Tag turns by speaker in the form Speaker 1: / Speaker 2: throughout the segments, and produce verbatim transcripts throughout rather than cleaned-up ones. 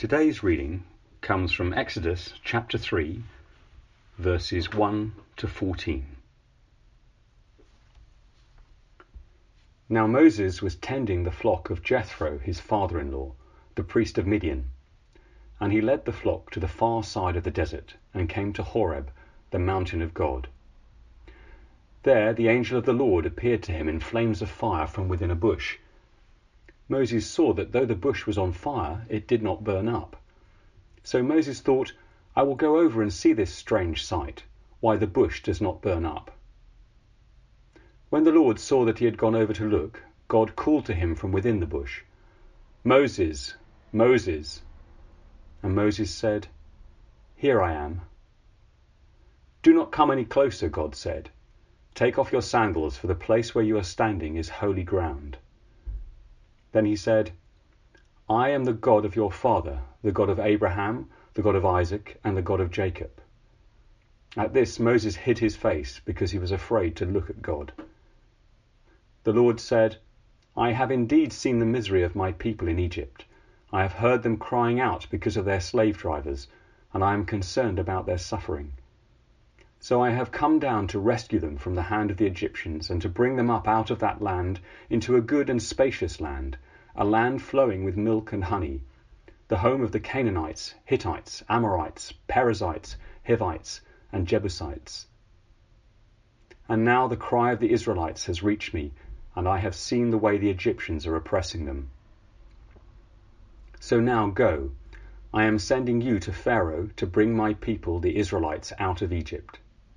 Speaker 1: Today's reading comes from Exodus chapter three, verses one to fourteen. Now Moses was tending the flock of Jethro, his father-in-law, the priest of Midian. And he led the flock to the far side of the desert and came to Horeb, the mountain of God. There the angel of the Lord appeared to him in flames of fire from within a bush. Moses saw that though the bush was on fire, it did not burn up. So Moses thought, I will go over and see this strange sight, why the bush does not burn up. When the Lord saw that he had gone over to look, God called to him from within the bush, Moses, Moses. And Moses said, Here I am. Do not come any closer, God said. Take off your sandals, for the place where you are standing is holy ground. Then he said, I am the God of your father, the God of Abraham, the God of Isaac, and the God of Jacob. At this Moses hid his face because he was afraid to look at God. The Lord said, I have indeed seen the misery of my people in Egypt. I have heard them crying out because of their slave drivers, and I am concerned about their suffering. So I have come down to rescue them from the hand of the Egyptians and to bring them up out of that land into a good and spacious land, a land flowing with milk and honey, the home of the Canaanites, Hittites, Amorites, Perizzites, Hivites, and Jebusites. And now the cry of the Israelites has reached me, and I have seen the way the Egyptians are oppressing them. So now go, I am sending you to Pharaoh to bring my people, the Israelites, out of Egypt.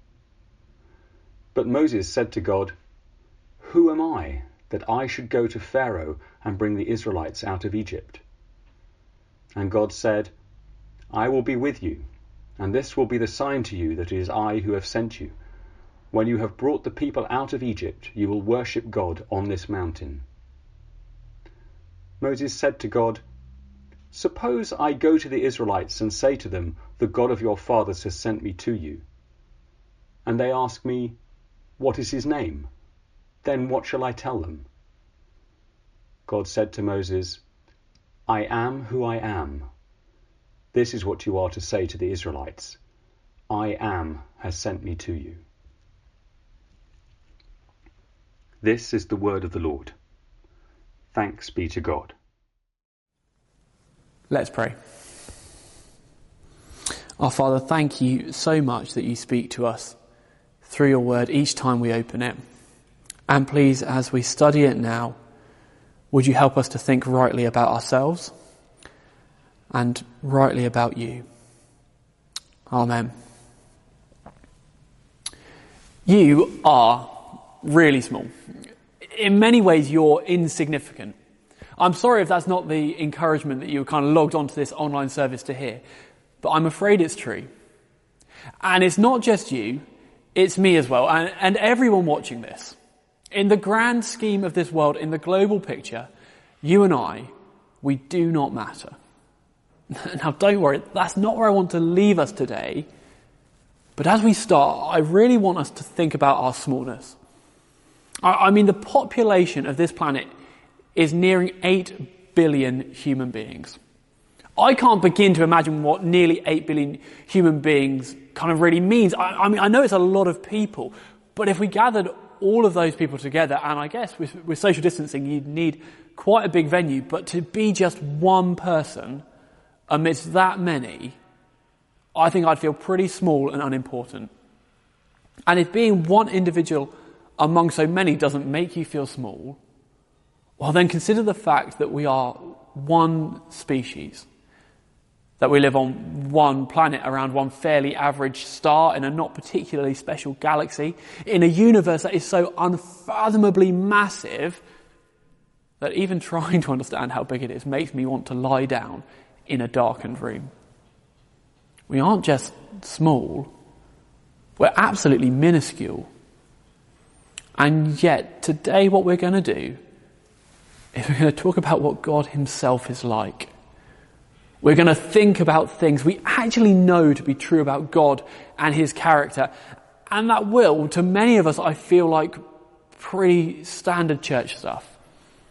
Speaker 1: But Moses said to God, Who am I, that I should go to Pharaoh and bring the Israelites out of Egypt? And God said, I will be with you, and this will be the sign to you that it is I who have sent you. When you have brought the people out of Egypt, you will worship God on this mountain. Moses said to God, Suppose I go to the Israelites and say to them, The God of your fathers has sent me to you. And they ask me, What is his name? Then what shall I tell them? God said to Moses, I am who I am. This is what you are to say to the Israelites. I am has sent me to you. This is the word of the Lord. Thanks be to God.
Speaker 2: Let's pray. Our Father, thank you so much that you speak to us through your word each time we open it. And please, as we study it now, would you help us to think rightly about ourselves and rightly about you. Amen. You are really small. In many ways, you're insignificant. I'm sorry if that's not the encouragement that you kind of logged onto this online service to hear, but I'm afraid it's true. And it's not just you, it's me as well, and, and everyone watching this. In the grand scheme of this world, in the global picture, you and I, we do not matter. Now don't worry, that's not where I want to leave us today, but as we start, I really want us to think about our smallness. I, I mean, the population of this planet is nearing eight billion human beings. I can't begin to imagine what nearly eight billion human beings kind of really means. I, I mean, I know it's a lot of people, but if we gathered all of those people together, and I guess with, with social distancing you'd need quite a big venue, but to be just one person amidst that many, I think I'd feel pretty small and unimportant. And if being one individual among so many doesn't make you feel small, well, then consider the fact that we are one species, that we live on one planet around one fairly average star in a not particularly special galaxy, in a universe that is so unfathomably massive that even trying to understand how big it is makes me want to lie down in a darkened room. We aren't just small, we're absolutely minuscule. And yet, today what we're going to do is we're going to talk about what God himself is like. We're going to think about things we actually know to be true about God and his character. And that will, to many of us, I feel like pretty standard church stuff.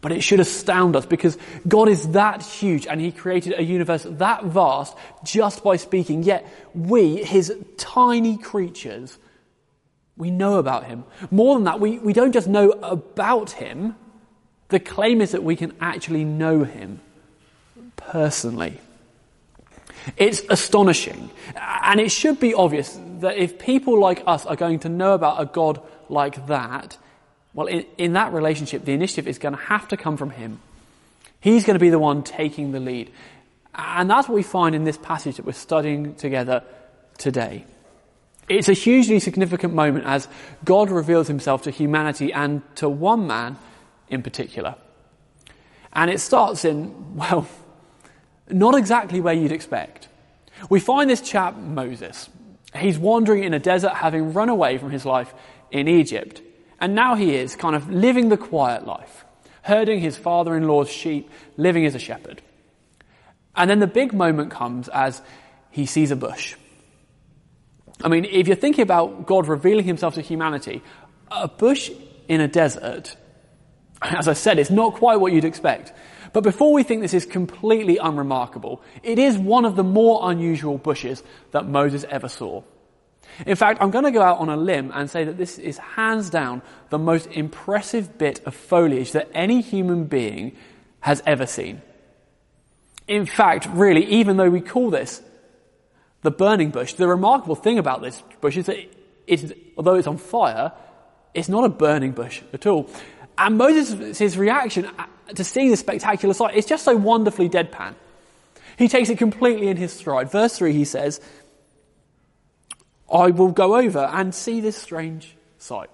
Speaker 2: But it should astound us because God is that huge and he created a universe that vast just by speaking. Yet we, his tiny creatures, we know about him. More than that, we, we don't just know about him. The claim is that we can actually know him personally. It's astonishing. And it should be obvious that if people like us are going to know about a God like that, well, in, in that relationship, the initiative is going to have to come from him. He's going to be the one taking the lead. And that's what we find in this passage that we're studying together today. It's a hugely significant moment as God reveals himself to humanity and to one man in particular. And it starts in, well, not exactly where you'd expect. We find this chap, Moses. He's wandering in a desert, having run away from his life in Egypt. And now he is kind of living the quiet life, herding his father-in-law's sheep, living as a shepherd. And then the big moment comes as he sees a bush. I mean, if you're thinking about God revealing himself to humanity, a bush in a desert, as I said, it's not quite what you'd expect. But before we think this is completely unremarkable, it is one of the more unusual bushes that Moses ever saw. In fact, I'm going to go out on a limb and say that this is hands down the most impressive bit of foliage that any human being has ever seen. In fact, really, even though we call this the burning bush, the remarkable thing about this bush is that it is, although it's on fire, it's not a burning bush at all. And Moses' his reaction to seeing this spectacular sight is just so wonderfully deadpan. He takes it completely in his stride. Verse three, he says, I will go over and see this strange sight.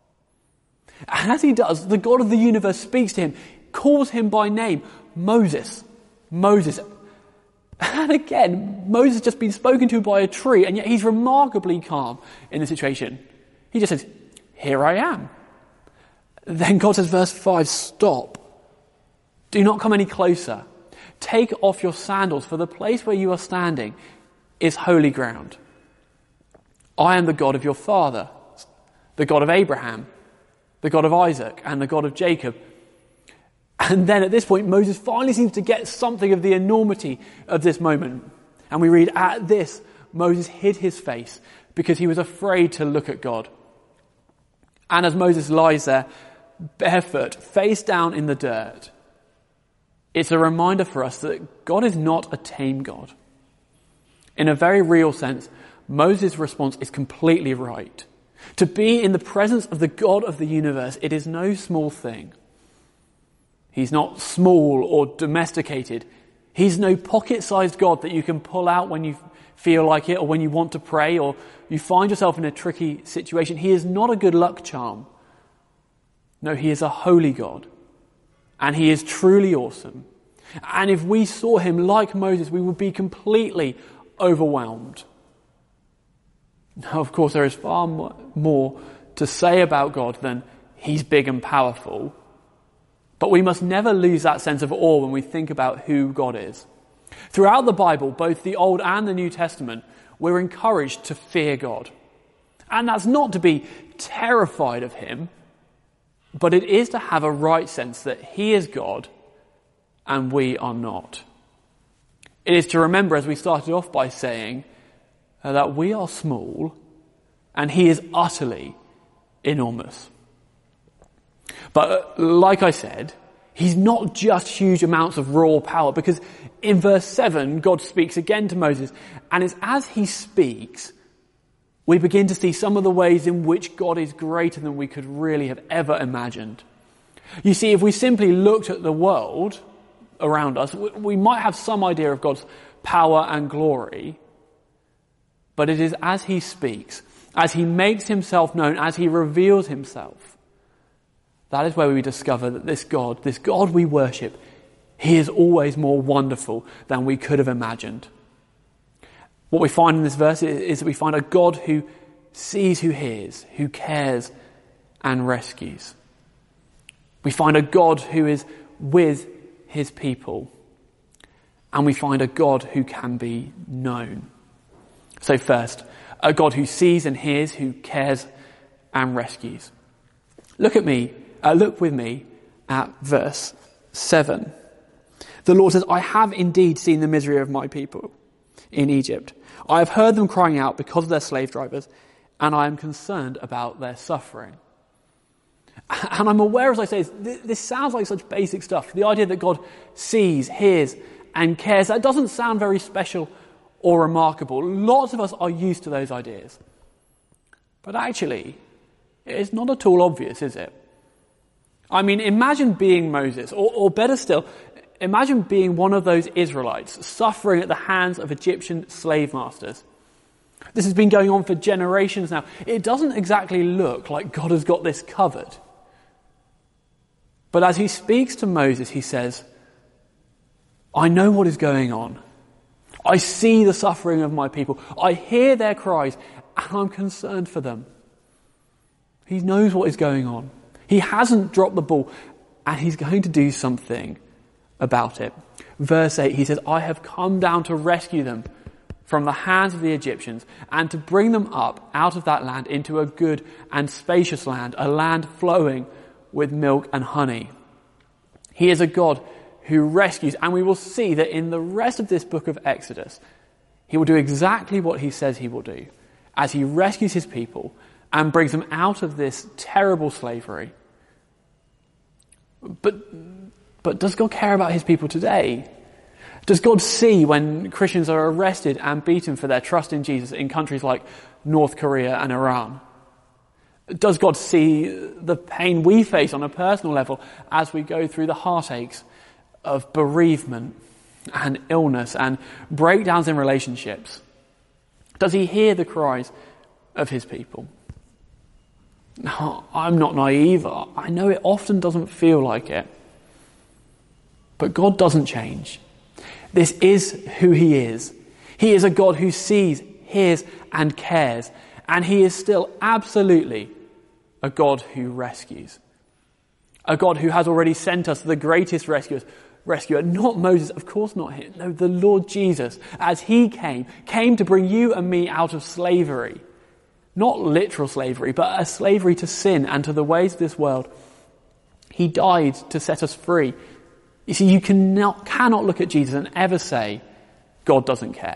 Speaker 2: And as he does, the God of the universe speaks to him, calls him by name, Moses, Moses. And again, Moses has just been spoken to by a tree, and yet he's remarkably calm in the situation. He just says, here I am. Then God says, verse five, stop. Do not come any closer. Take off your sandals, for the place where you are standing is holy ground. I am the God of your father, the God of Abraham, the God of Isaac, and the God of Jacob. And then at this point, Moses finally seems to get something of the enormity of this moment. And we read, at this, Moses hid his face because he was afraid to look at God. And as Moses lies there, barefoot, face down in the dirt, it's a reminder for us that God is not a tame God. In a very real sense, Moses' response is completely right. To be in the presence of the God of the universe, it is no small thing. He's not small or domesticated. He's no pocket-sized God that you can pull out when you feel like it or when you want to pray or you find yourself in a tricky situation. He is not a good luck charm. No, he is a holy God. And he is truly awesome. And if we saw him like Moses, we would be completely overwhelmed. Now, of course, there is far more to say about God than he's big and powerful. But we must never lose that sense of awe when we think about who God is. Throughout the Bible, both the Old and the New Testament, we're encouraged to fear God. And that's not to be terrified of him, but it is to have a right sense that he is God and we are not. It is to remember, as we started off by saying, uh, that we are small and he is utterly enormous. But uh, like I said, he's not just huge amounts of raw power, because in verse seven, God speaks again to Moses, and it's as he speaks, we begin to see some of the ways in which God is greater than we could really have ever imagined. You see, if we simply looked at the world around us, we might have some idea of God's power and glory, but it is as he speaks, as he makes himself known, as he reveals himself, that is where we discover that this God, this God we worship, he is always more wonderful than we could have imagined. What we find in this verse is that we find a God who sees, who hears, who cares and rescues. We find a God who is with his people. And we find a God who can be known. So first, a God who sees and hears, who cares and rescues. Look at me, uh, look with me at verse seven. The Lord says, I have indeed seen the misery of my people in Egypt. I have heard them crying out because of their slave drivers, and I am concerned about their suffering. And I'm aware, as I say, this sounds like such basic stuff. The idea that God sees, hears, and cares, that doesn't sound very special or remarkable. Lots of us are used to those ideas. But actually, it's not at all obvious, is it? I mean, imagine being Moses, or, or better still, imagine being one of those Israelites suffering at the hands of Egyptian slave masters. This has been going on for generations now. It doesn't exactly look like God has got this covered. But as he speaks to Moses, he says, I know what is going on. I see the suffering of my people. I hear their cries, and I'm concerned for them. He knows what is going on. He hasn't dropped the ball, and he's going to do something about it. Verse eight, he says, I have come down to rescue them from the hands of the Egyptians and to bring them up out of that land into a good and spacious land, a land flowing with milk and honey. He is a God who rescues, and we will see that in the rest of this book of Exodus, he will do exactly what he says he will do as he rescues his people and brings them out of this terrible slavery. But, but does God care about his people today? Does God see when Christians are arrested and beaten for their trust in Jesus in countries like North Korea and Iran? Does God see the pain we face on a personal level as we go through the heartaches of bereavement and illness and breakdowns in relationships? Does he hear the cries of his people? No, I'm not naive. I know it often doesn't feel like it. But God doesn't change. This is who he is. He is a God who sees, hears, and cares. And he is still absolutely a God who rescues. A God who has already sent us the greatest rescuers, rescuer, not Moses, of course not him. No, the Lord Jesus, as he came, came to bring you and me out of slavery. Not literal slavery, but a slavery to sin and to the ways of this world. He died to set us free. You see, you cannot, cannot look at Jesus and ever say, God doesn't care.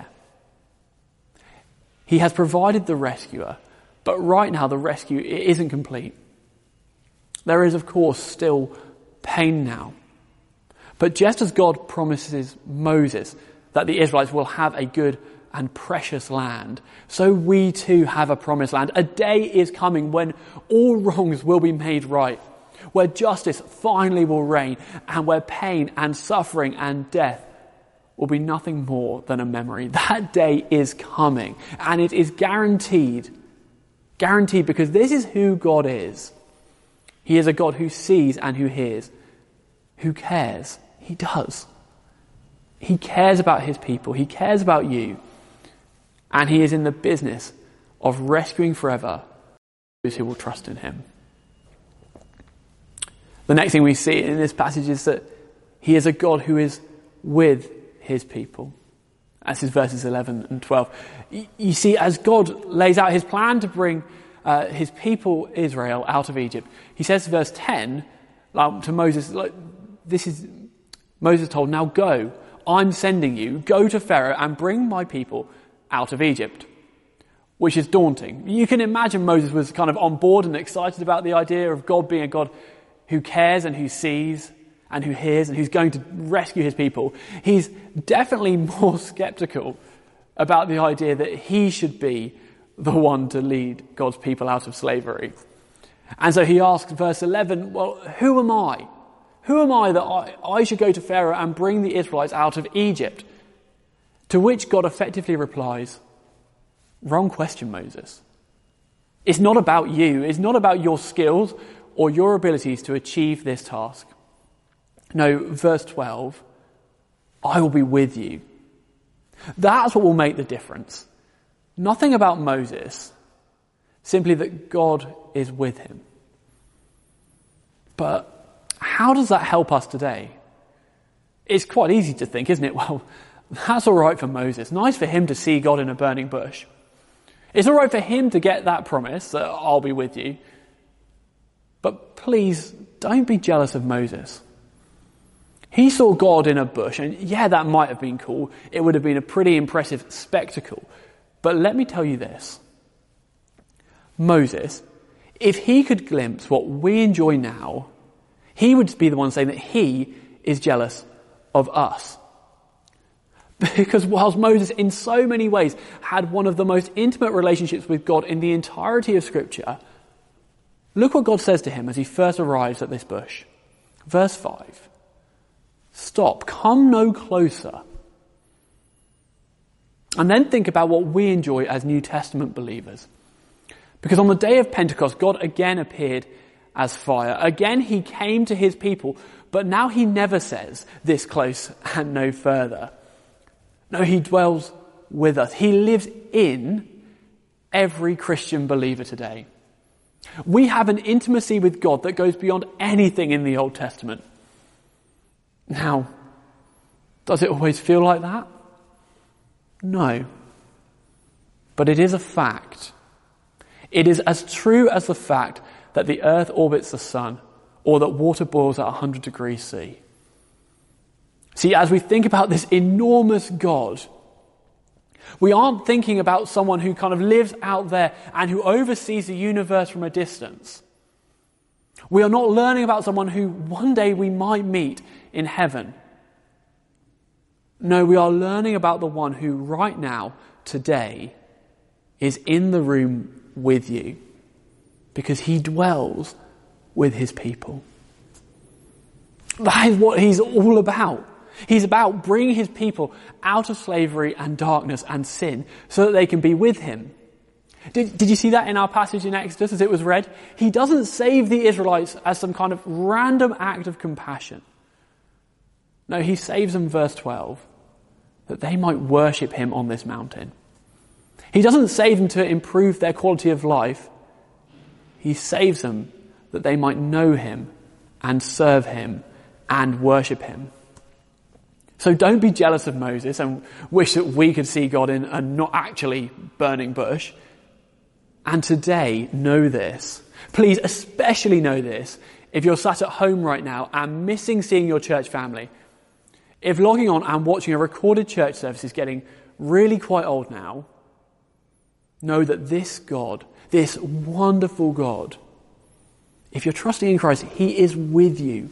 Speaker 2: He has provided the rescuer, but right now the rescue it isn't complete. There is, of course, still pain now. But just as God promises Moses that the Israelites will have a good and precious land, so we too have a promised land. A day is coming when all wrongs will be made right, where justice finally will reign, and where pain and suffering and death will be nothing more than a memory. That day is coming, and it is guaranteed. Guaranteed because this is who God is. He is a God who sees and who hears, who cares. He does. He cares about his people. He cares about you. And he is in the business of rescuing forever those who will trust in him. The next thing we see in this passage is that he is a God who is with his people. That's his verses eleven and twelve. You see, as God lays out his plan to bring uh, his people Israel out of Egypt, he says in verse ten like, to Moses, like, this is Moses told, now go, I'm sending you, go to Pharaoh and bring my people out of Egypt. Which is daunting. You can imagine Moses was kind of on board and excited about the idea of God being a God who cares and who sees and who hears and who's going to rescue his people. He's definitely more skeptical about the idea that he should be the one to lead God's people out of slavery. And so he asks, verse eleven, well, who am I? Who am I that I, I should go to Pharaoh and bring the Israelites out of Egypt? To which God effectively replies, wrong question, Moses. It's not about you. It's not about your skills or your abilities to achieve this task. No, verse twelve, I will be with you. That's what will make the difference. Nothing about Moses, simply that God is with him. But how does that help us today? It's quite easy to think, isn't it? Well, that's all right for Moses. Nice for him to see God in a burning bush. It's all right for him to get that promise that I'll be with you. But please don't be jealous of Moses. He saw God in a bush, and yeah, that might have been cool. It would have been a pretty impressive spectacle. But let me tell you this. Moses, if he could glimpse what we enjoy now, he would be the one saying that he is jealous of us. Because whilst Moses in so many ways had one of the most intimate relationships with God in the entirety of Scripture, look what God says to him as he first arrives at this bush. Verse five. Stop, come no closer. And then think about what we enjoy as New Testament believers. Because on the day of Pentecost, God again appeared as fire. Again, he came to his people, but now he never says, this close and no further. No, he dwells with us. He lives in every Christian believer today. We have an intimacy with God that goes beyond anything in the Old Testament. Now, does it always feel like that? No. But it is a fact. It is as true as the fact that the earth orbits the sun, or that water boils at one hundred degrees C. See, as we think about this enormous God, we aren't thinking about someone who kind of lives out there and who oversees the universe from a distance. We are not learning about someone who one day we might meet in heaven. No, we are learning about the one who right now, today, is in the room with you, because he dwells with his people. That is what he's all about. He's about bringing his people out of slavery and darkness and sin so that they can be with him. Did, did you see that in our passage in Exodus as it was read? He doesn't save the Israelites as some kind of random act of compassion. No, he saves them, verse twelve, that they might worship him on this mountain. He doesn't save them to improve their quality of life. He saves them that they might know him and serve him and worship him. So don't be jealous of Moses and wish that we could see God in a not actually burning bush. And today, know this. Please especially know this if you're sat at home right now and missing seeing your church family. If logging on and watching a recorded church service is getting really quite old now, know that this God, this wonderful God, if you're trusting in Christ, he is with you.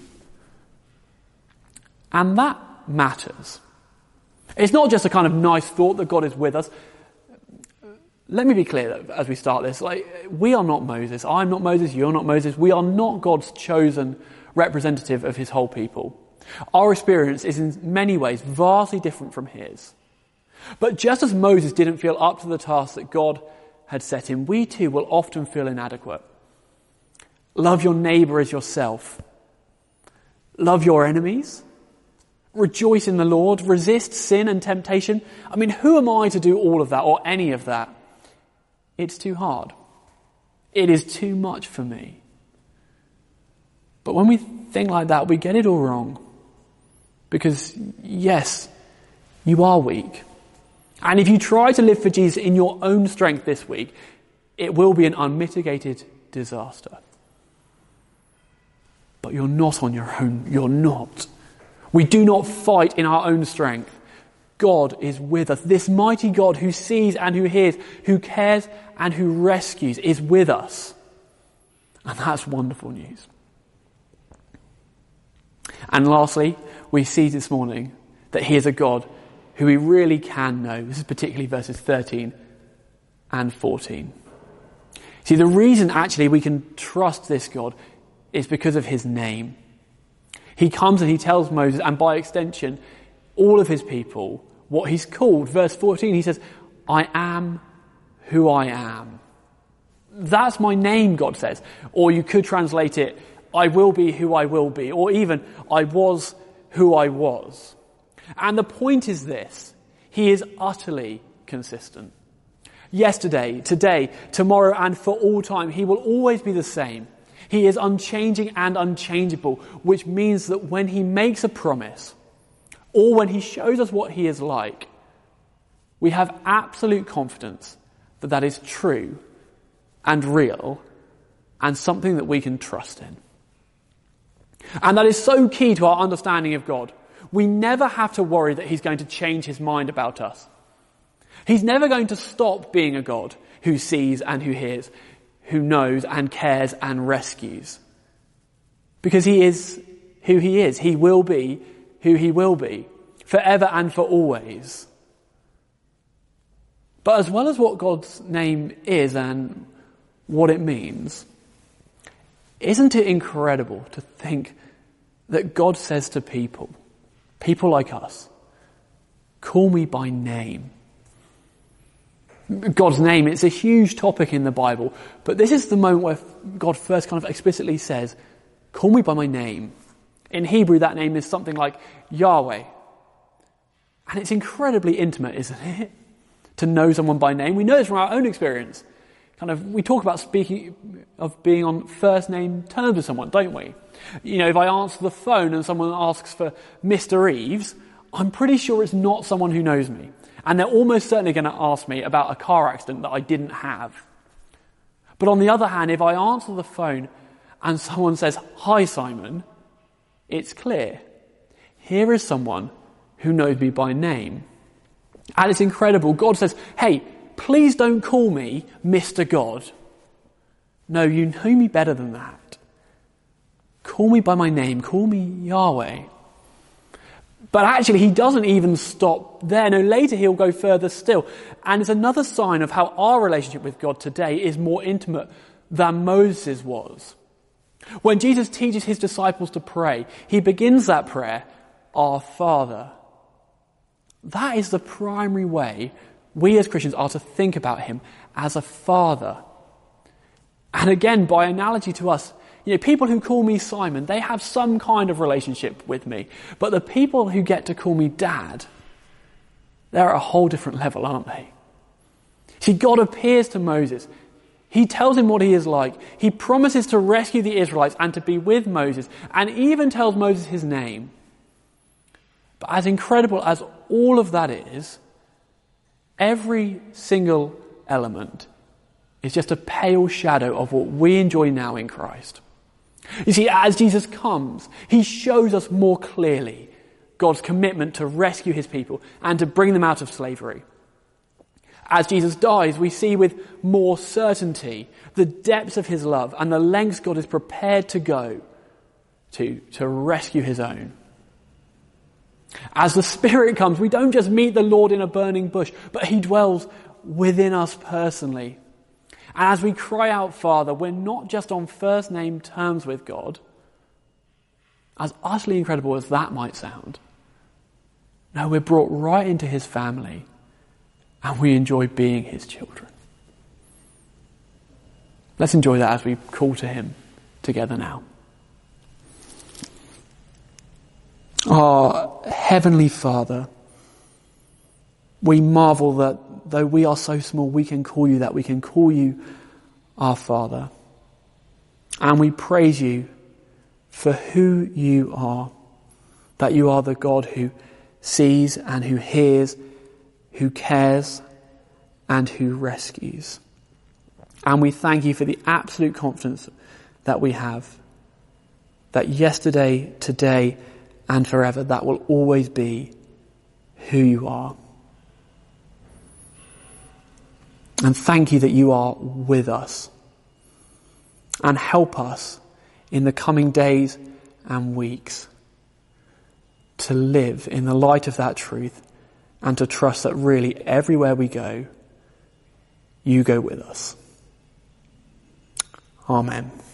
Speaker 2: And that matters. It's not just a kind of nice thought that God is with us. Let me be clear as we start this. Like, we are not Moses. I'm not Moses. You're not Moses. We are not God's chosen representative of his whole people. Our experience is in many ways vastly different from his. But just as Moses didn't feel up to the task that God had set him, we too will often feel inadequate. Love your neighbour as yourself. Love your enemies. Rejoice in the Lord. Resist sin and temptation. I mean, who am I to do all of that or any of that? It's too hard. It is too much for me. But when we think like that, we get it all wrong. Because, yes, you are weak. And if you try to live for Jesus in your own strength this week, it will be an unmitigated disaster. But you're not on your own. You're not. We do not fight in our own strength. God is with us. This mighty God who sees and who hears, who cares and who rescues is with us. And that's wonderful news. And lastly, we see this morning that he is a God who we really can know. This is particularly verses thirteen and fourteen. See, the reason actually we can trust this God is because of his name. He comes and he tells Moses, and by extension, all of his people, what he's called. Verse fourteen, he says, I am who I am. That's my name, God says. Or you could translate it, I will be who I will be. Or even, I was who I was. And the point is this, he is utterly consistent. Yesterday, today, tomorrow, and for all time, he will always be the same. He is unchanging and unchangeable, which means that when he makes a promise, or when he shows us what he is like, we have absolute confidence that that is true and real and something that we can trust in. And that is so key to our understanding of God. We never have to worry that he's going to change his mind about us. He's never going to stop being a God who sees and who hears, who knows and cares and rescues. Because he is who he is. He will be who he will be, forever and for always. But as well as what God's name is and what it means, isn't it incredible to think that God says to people, people like us, call me by name. God's name, it's a huge topic in the Bible, but this is the moment where God first kind of explicitly says, call me by my name. In Hebrew, that name is something like Yahweh. And it's incredibly intimate, isn't it? To know someone by name. We know this from our own experience. Kind of, we talk about speaking of being on first name terms with someone, don't we? You know, if I answer the phone and someone asks for Mister Eves, I'm pretty sure it's not someone who knows me. And they're almost certainly going to ask me about a car accident that I didn't have. But on the other hand, if I answer the phone and someone says, hi Simon, it's clear. Here is someone who knows me by name. And it's incredible. God says, hey, please don't call me Mister God. No, you know me better than that. Call me by my name. Call me Yahweh. But actually, he doesn't even stop there. No, later he'll go further still. And it's another sign of how our relationship with God today is more intimate than Moses was. When Jesus teaches his disciples to pray, he begins that prayer, Our Father. That is the primary way we as Christians are to think about him, as a father. And again, by analogy to us, you know, people who call me Simon, they have some kind of relationship with me. But the people who get to call me Dad, they're at a whole different level, aren't they? See, God appears to Moses. He tells him what he is like. He promises to rescue the Israelites and to be with Moses, and even tells Moses his name. But as incredible as all of that is, every single element is just a pale shadow of what we enjoy now in Christ. You see, as Jesus comes, he shows us more clearly God's commitment to rescue his people and to bring them out of slavery. As Jesus dies, we see with more certainty the depths of his love and the lengths God is prepared to go to, to rescue his own. As the Spirit comes, we don't just meet the Lord in a burning bush, but he dwells within us personally. And as we cry out, Father, we're not just on first name terms with God, as utterly incredible as that might sound. No, we're brought right into his family, and we enjoy being his children. Let's enjoy that as we call to him together now. Our Heavenly Father, we marvel that though we are so small, we can call you that. We can call you our Father. And we praise you for who you are. That you are the God who sees and who hears, who cares and who rescues. And we thank you for the absolute confidence that we have. That yesterday, today, and forever, that will always be who you are. And thank you that you are with us. And help us in the coming days and weeks to live in the light of that truth and to trust that really everywhere we go, you go with us. Amen.